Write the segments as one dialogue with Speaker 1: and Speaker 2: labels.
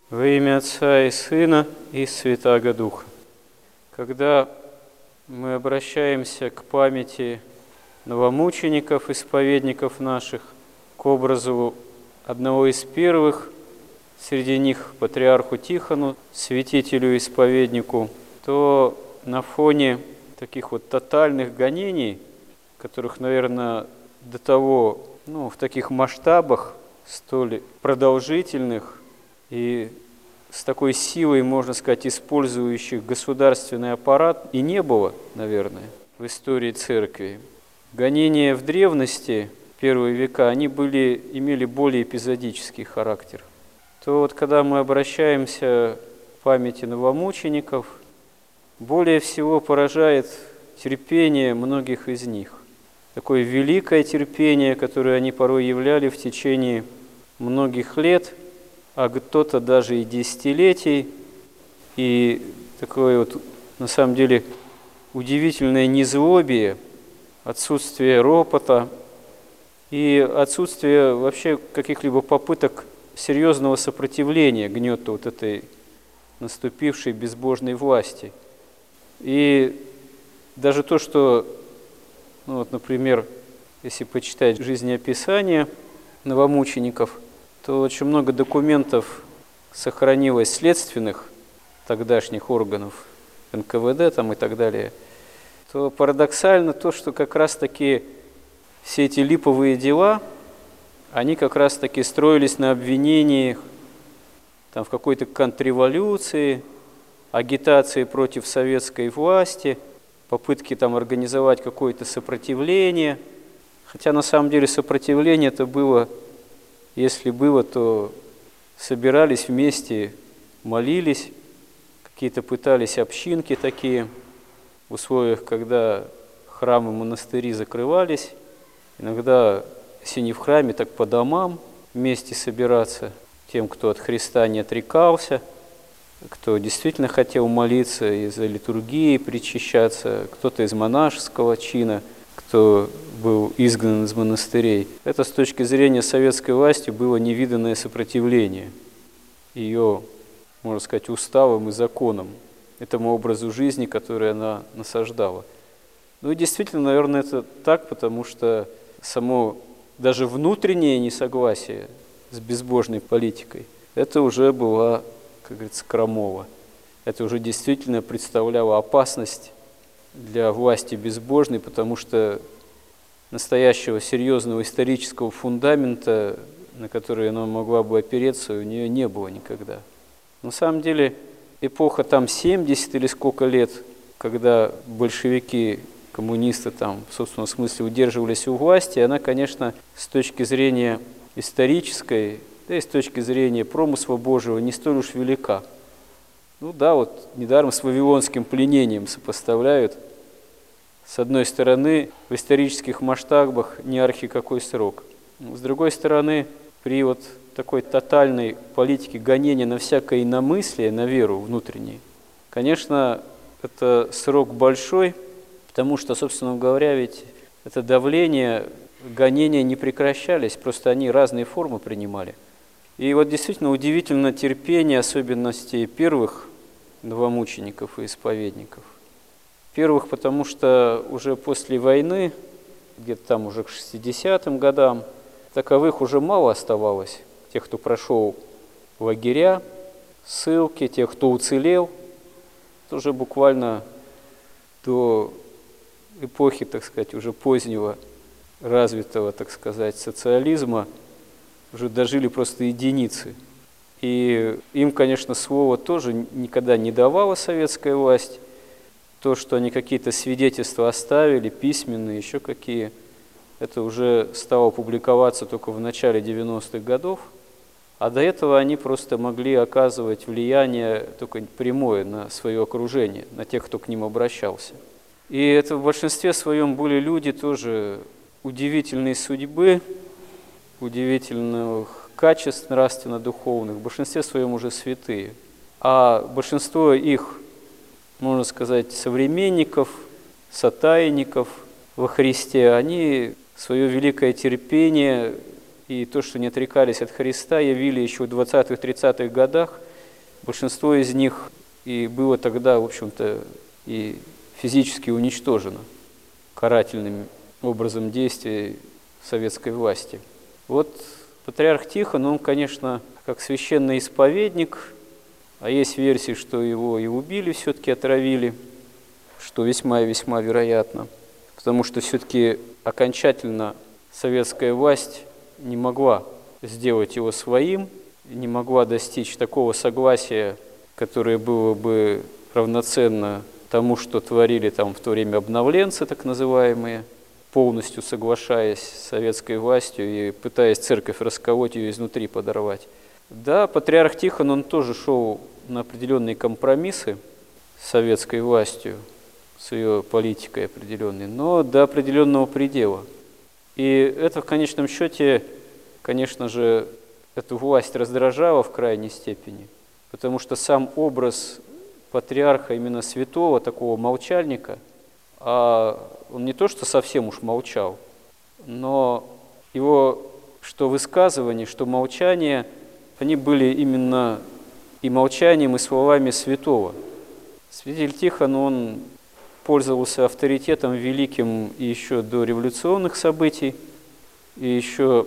Speaker 1: Во имя Отца и Сына и Святаго Духа. Когда мы обращаемся к памяти новомучеников, исповедников наших, к образу одного из первых, среди них патриарху Тихону, святителю и исповеднику, то на фоне таких вот тотальных гонений, которых, наверное, до того, в таких масштабах, столь продолжительных, и с такой силой, можно сказать, использующих государственный аппарат, и не было, наверное, в истории церкви. Гонения в древности, первые века, они имели более эпизодический характер. То вот когда мы обращаемся к памяти новомучеников, более всего поражает терпение многих из них. Такое великое терпение, которое они порой являли в течение многих лет, а кто-то даже и десятилетий, и такое вот, на самом деле, удивительное незлобие, отсутствие ропота и отсутствие вообще каких-либо попыток серьезного сопротивления гнету вот этой наступившей безбожной власти. И даже то, что, например, если почитать жизнеописание новомучеников, то очень много документов сохранилось следственных тогдашних органов, НКВД там и так далее, то парадоксально то, что как раз-таки все эти липовые дела, они как раз-таки строились на обвинениях там, в какой-то контрреволюции, агитации против советской власти, попытки там организовать какое-то сопротивление. Хотя на самом деле сопротивление это было, если было, то собирались вместе, молились, какие-то пытались общинки такие, в условиях, когда храмы, монастыри закрывались, иногда, если не в храме, так по домам вместе собираться, тем, кто от Христа не отрекался, кто действительно хотел молиться и за литургией причащаться, кто-то из монашеского чина, кто был изгнан из монастырей. Это с точки зрения советской власти было невиданное сопротивление ее, можно сказать, уставам и законам, этому образу жизни, который она насаждала. И действительно, наверное, это так, потому что само даже внутреннее несогласие с безбожной политикой, это уже была, как говорится, крамола. Это уже действительно представляло опасность для власти безбожной, потому что настоящего серьезного исторического фундамента, на который она могла бы опереться, у нее не было никогда. На самом деле, эпоха там 70 или сколько лет, когда большевики, коммунисты там, в собственном смысле, удерживались у власти, она, конечно, с точки зрения исторической, да и с точки зрения промысла Божьего, не столь уж велика. Недаром с вавилонским пленением сопоставляют. С одной стороны, в исторических масштабах не архи какой срок. С другой стороны, при вот такой тотальной политике гонения на всякое иномыслие, на веру внутренней, конечно, это срок большой, потому что, собственно говоря, ведь это давление, гонения не прекращались, просто они разные формы принимали. И вот действительно удивительно терпение особенностей первых новомучеников и исповедников. Первых, потому что уже после войны, где-то там уже к 60-м годам, таковых уже мало оставалось. Тех, кто прошел лагеря, ссылки, тех, кто уцелел, тоже буквально до эпохи, так сказать, уже позднего развитого, так сказать, социализма уже дожили просто единицы. И им, конечно, слово тоже никогда не давала советская власть. То, что они какие-то свидетельства оставили, письменные, еще какие, это уже стало публиковаться только в начале 90-х годов. А до этого они просто могли оказывать влияние только прямое на свое окружение, на тех, кто к ним обращался. И это в большинстве своем были люди тоже удивительной судьбы, удивительных качеств нравственно-духовных, в большинстве своем уже святые. А большинство их, можно сказать, современников, сотайников во Христе, они свое великое терпение и то, что не отрекались от Христа, явили еще в 20-30-х годах большинство из них и было тогда, в общем-то, и физически уничтожено карательным образом действий советской власти. Вот патриарх Тихон, он, конечно, как священный исповедник, а есть версии, что его и убили, все-таки отравили, что весьма и весьма вероятно, потому что все-таки окончательно советская власть не могла сделать его своим, не могла достичь такого согласия, которое было бы равноценно тому, что творили там в то время обновленцы, так называемые, полностью соглашаясь с советской властью и пытаясь церковь расколоть, ее изнутри подорвать. Да, патриарх Тихон, он тоже шел на определенные компромиссы с советской властью, с ее политикой определенной, но до определенного предела. И это в конечном счете, конечно же, эту власть раздражало в крайней степени, потому что сам образ патриарха, именно святого, такого молчальника, а он не то что совсем уж молчал, но его что высказывания, что молчание, они были именно и молчанием, и словами святого. Святитель Тихон, он пользовался авторитетом великим и еще до революционных событий, и еще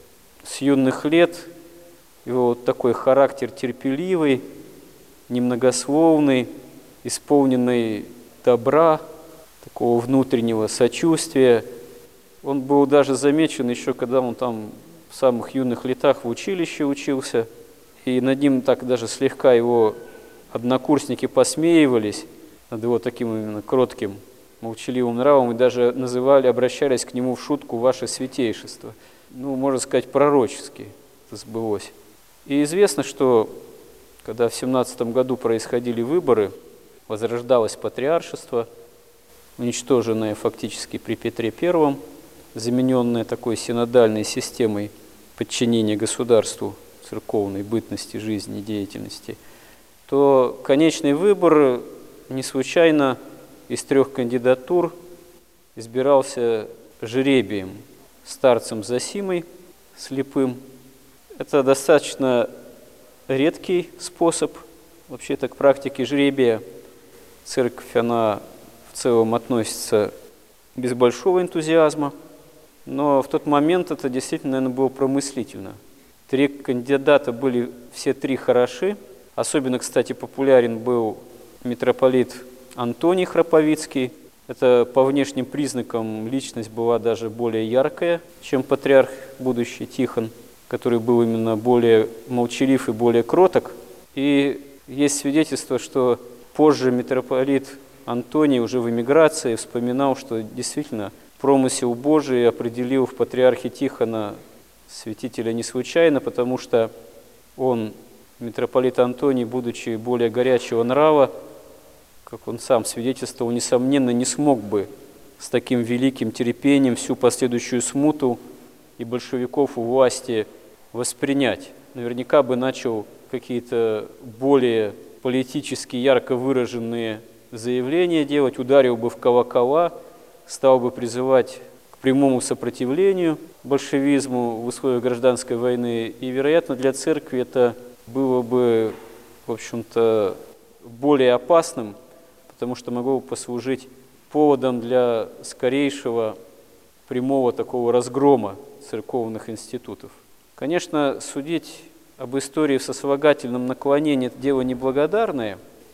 Speaker 1: с юных лет. Его вот такой характер терпеливый, немногословный, исполненный добра, такого внутреннего сочувствия. Он был даже замечен еще, когда он там в самых юных летах в училище учился, и над ним так даже слегка его однокурсники посмеивались, над его таким именно кротким, молчаливым нравом, и даже называли, обращались к нему в шутку «Ваше святейшество». Ну, можно сказать, пророчески это сбылось. И известно, что когда в 17 году происходили выборы, возрождалось патриаршество, уничтоженное фактически при Петре I, замененное такой синодальной системой подчинения государству, церковной бытности, жизни, деятельности, то конечный выбор не случайно из 3 кандидатур избирался жребием, старцем Зосимой, слепым. Это достаточно редкий способ вообще-то к практике жребия. Церковь, она в целом относится без большого энтузиазма, но в тот момент это действительно, наверное, было промыслительно. 3 кандидата были все 3 хороши. Особенно, кстати, популярен был митрополит Антоний Храповицкий. Это по внешним признакам личность была даже более яркая, чем патриарх будущий Тихон, который был именно более молчалив и более кроток. И есть свидетельство, что позже митрополит Антоний уже в эмиграции вспоминал, что действительно промысел Божий определил в патриархе Тихона святителя не случайно, потому что он, митрополит Антоний, будучи более горячего нрава, как он сам свидетельствовал, несомненно, не смог бы с таким великим терпением всю последующую смуту и большевиков у власти воспринять. Наверняка бы начал какие-то более политически ярко выраженные заявления делать, ударил бы в колокола, стал бы призывать к прямому сопротивлению большевизму в условиях гражданской войны. И, вероятно, для церкви это было бы, в общем-то, более опасным, потому что могло бы послужить поводом для скорейшего прямого такого разгрома церковных институтов. Конечно, судить об истории в сослагательном наклонении – это дело неблагодарное,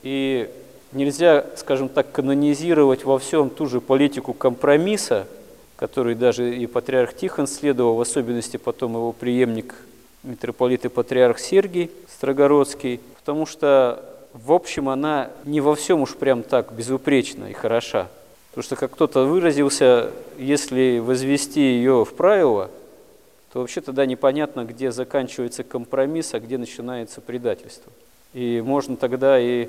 Speaker 1: и нельзя, скажем так, канонизировать во всем ту же политику компромисса, которой даже и патриарх Тихон следовал, в особенности потом его преемник, митрополит и патриарх Сергий Строгородский, потому что, в общем, она не во всем уж прям так безупречна и хороша. Потому что, как кто-то выразился, если возвести ее в правило, то вообще тогда непонятно, где заканчивается компромисс, а где начинается предательство. И можно тогда и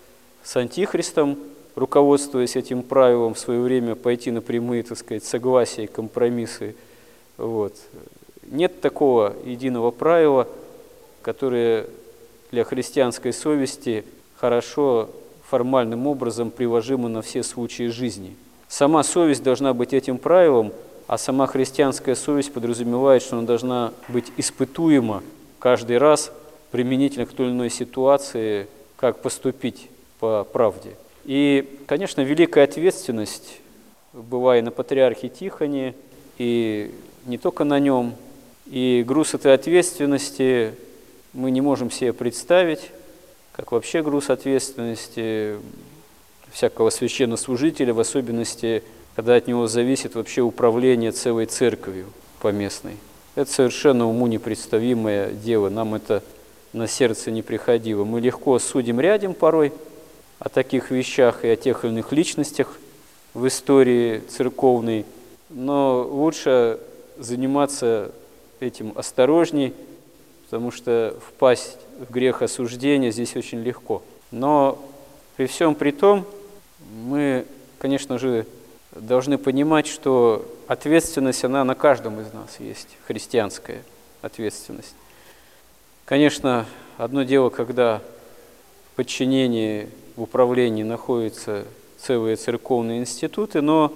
Speaker 1: с антихристом, руководствуясь этим правилом, в свое время пойти на прямые, так сказать, согласия и компромиссы. Вот. Нет такого единого правила, которое для христианской совести хорошо формальным образом приложимо на все случаи жизни. Сама совесть должна быть этим правилом, а сама христианская совесть подразумевает, что она должна быть испытуема каждый раз применительно к той или иной ситуации, как поступить по правде. И, конечно, великая ответственность была и на патриархе Тихоне, и не только на нем. И груз этой ответственности мы не можем себе представить, как вообще груз ответственности всякого священнослужителя, в особенности, когда от него зависит вообще управление целой церковью поместной. Это совершенно уму непредставимое дело, нам это на сердце не приходило. Мы легко судим рядом порой о таких вещах и о тех или иных личностях в истории церковной, но лучше заниматься этим осторожней, потому что впасть в грех осуждения здесь очень легко. Но при всем при том, мы, конечно же, должны понимать, что ответственность, она на каждом из нас есть, христианская ответственность. Конечно, одно дело, когда в подчинении, в управлении находятся целые церковные институты, но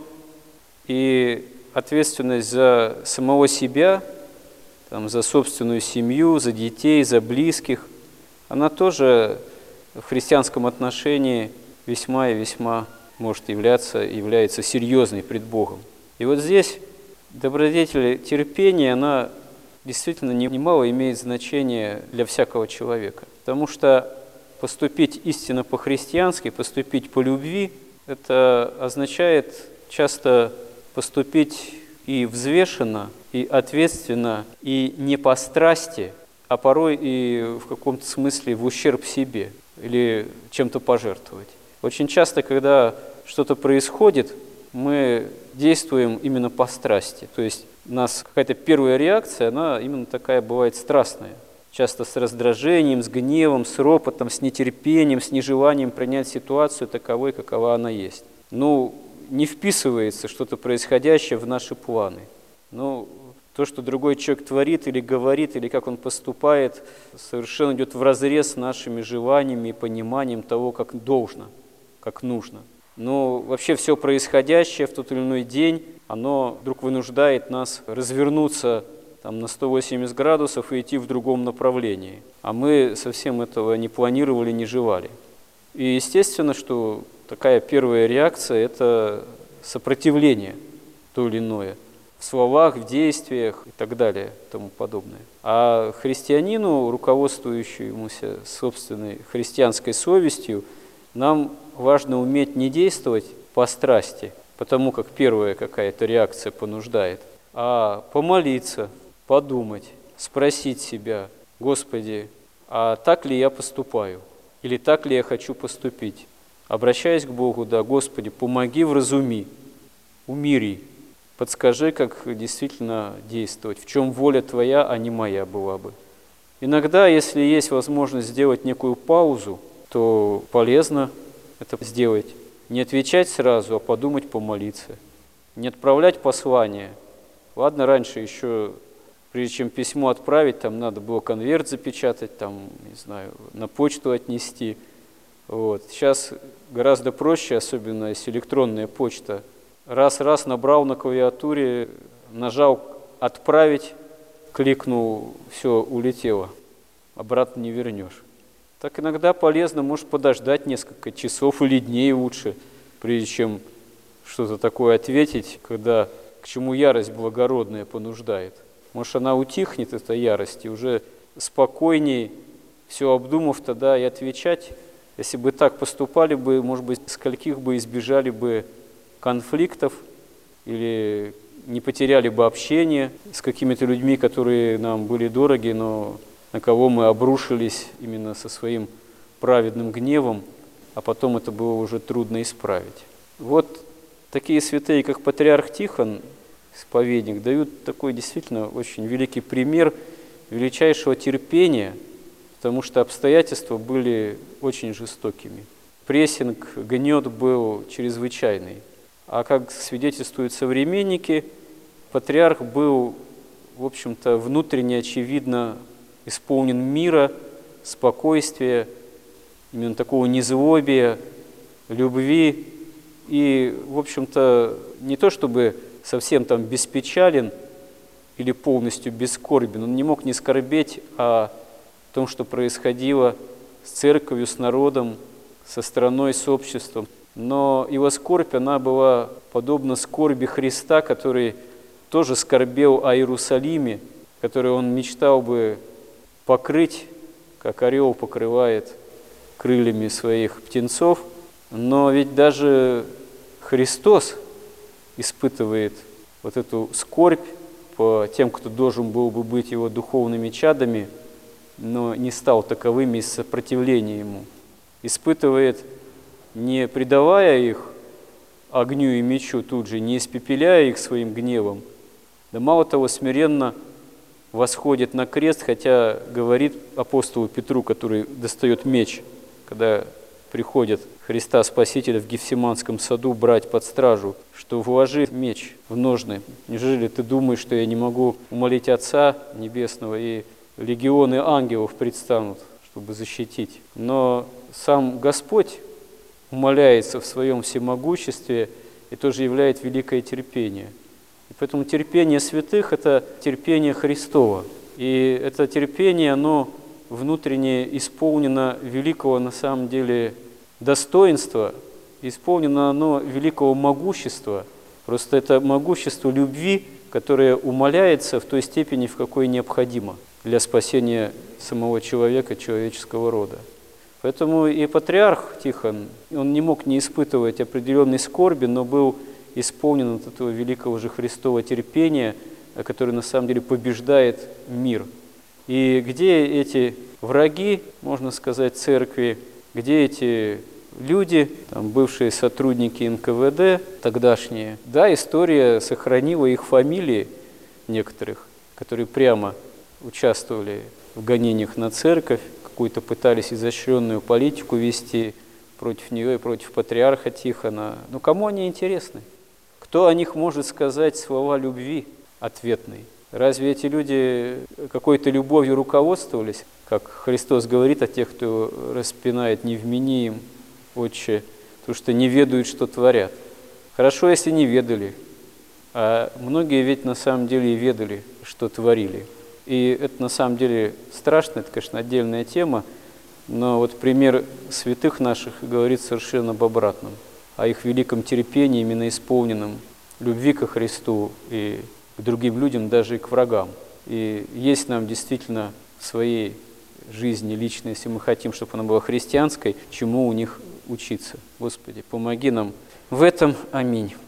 Speaker 1: и ответственность за самого себя, там, за собственную семью, за детей, за близких, она тоже в христианском отношении весьма и весьма может является серьезной пред Богом. И вот здесь добродетель терпения, она действительно немало имеет значение для всякого человека. Потому что поступить истинно по-христиански, поступить по любви, это означает часто поступить и взвешенно, и ответственно, и не по страсти, а порой и в каком-то смысле в ущерб себе или чем-то пожертвовать. Очень часто, когда что-то происходит, мы действуем именно по страсти. То есть у нас какая-то первая реакция, она именно такая бывает страстная. Часто с раздражением, с гневом, с ропотом, с нетерпением, с нежеланием принять ситуацию таковой, какова она есть. Не вписывается что-то происходящее в наши планы. То, что другой человек творит или говорит, или как он поступает, совершенно идет вразрез с нашими желаниями и пониманием того, как должно, как нужно. Но вообще все происходящее в тот или иной день, оно вдруг вынуждает нас развернуться на 180 градусов и идти в другом направлении. А мы совсем этого не планировали, не желали. И естественно, что такая первая реакция – это сопротивление то или иное. В словах, в действиях и так далее, и тому подобное. А христианину, руководствующемуся собственной христианской совестью, нам важно уметь не действовать по страсти, потому как первая какая-то реакция понуждает, а помолиться, подумать, спросить себя: Господи, а так ли я поступаю? Или так ли я хочу поступить? Обращаясь к Богу: да, Господи, помоги, вразуми, умири, подскажи, как действительно действовать, в чем воля Твоя, а не моя была бы. Иногда, если есть возможность сделать некую паузу, то полезно это сделать. Не отвечать сразу, а подумать, помолиться. Не отправлять послание. Ладно, раньше еще, прежде чем письмо отправить, там надо было конверт запечатать, на почту отнести. Сейчас гораздо проще, особенно если электронная почта. Раз набрал на клавиатуре, нажал «Отправить», кликнул, все, улетело. Обратно не вернешь. Так иногда полезно, может, подождать несколько часов или дней лучше, прежде чем что-то такое ответить, когда к чему ярость благородная понуждает. Может, она утихнет, эта ярость, и уже спокойней, все обдумав, тогда и отвечать. Если бы так поступали бы, может быть, скольких бы избежали бы конфликтов или не потеряли бы общение с какими-то людьми, которые нам были дороги, но на кого мы обрушились именно со своим праведным гневом, а потом это было уже трудно исправить. Вот такие святые, как патриарх Тихон, исповедник, дают такой действительно очень великий пример величайшего терпения, потому что обстоятельства были очень жестокими. Прессинг, гнет был чрезвычайный. А как свидетельствуют современники, патриарх был, в общем-то, внутренне, очевидно, исполнен мира, спокойствия, именно такого незлобия, любви. И, в общем-то, не то чтобы совсем беспечален или полностью бескорбен, он не мог не скорбеть о том, что происходило с церковью, с народом, со страной, с обществом. Но его скорбь, она была подобна скорби Христа, который тоже скорбел о Иерусалиме, который он мечтал бы покрыть, как орел покрывает крыльями своих птенцов. Но ведь даже Христос испытывает вот эту скорбь по тем, кто должен был бы быть его духовными чадами, но не стал таковыми из сопротивления ему. Испытывает, не предавая их огню и мечу тут же, не испепеляя их своим гневом, да мало того, смиренно восходит на крест, хотя говорит апостолу Петру, который достает меч, когда приходит Христа Спасителя в Гефсиманском саду брать под стражу, что вложи меч в ножны. Неужели ты думаешь, что я не могу умолить Отца Небесного, и легионы ангелов предстанут, чтобы защитить? Но сам Господь умоляется в своем всемогуществе и тоже являет великое терпение. И поэтому терпение святых – это терпение Христово. И это терпение, оно внутренне исполнено великого на самом деле достоинства, исполнено оно великого могущества. Просто это могущество любви, которое умаляется в той степени, в какой необходимо для спасения самого человека, человеческого рода. Поэтому и патриарх Тихон, он не мог не испытывать определенной скорби, но был исполнен от этого великого же Христова терпения, которое на самом деле побеждает мир. И где эти враги, можно сказать, церкви, где эти люди, там, бывшие сотрудники НКВД тогдашние, да, история сохранила их фамилии некоторых, которые прямо участвовали в гонениях на церковь, какую-то пытались изощренную политику вести против нее и против патриарха Тихона. Но кому они интересны? Кто о них может сказать слова любви ответной? Разве эти люди какой-то любовью руководствовались? Как Христос говорит о тех, кто распинает, не вмени им, Отче, потому что не ведают, что творят. Хорошо, если не ведали, а многие ведь на самом деле и ведали, что творили. И это на самом деле страшно, это, конечно, отдельная тема, но вот пример святых наших говорит совершенно об обратном, о их великом терпении, именно исполненном любви ко Христу и к другим людям, даже и к врагам. И есть нам действительно в своей жизни личной, если мы хотим, чтобы она была христианской, чему у них учиться. Господи, помоги нам в этом. Аминь.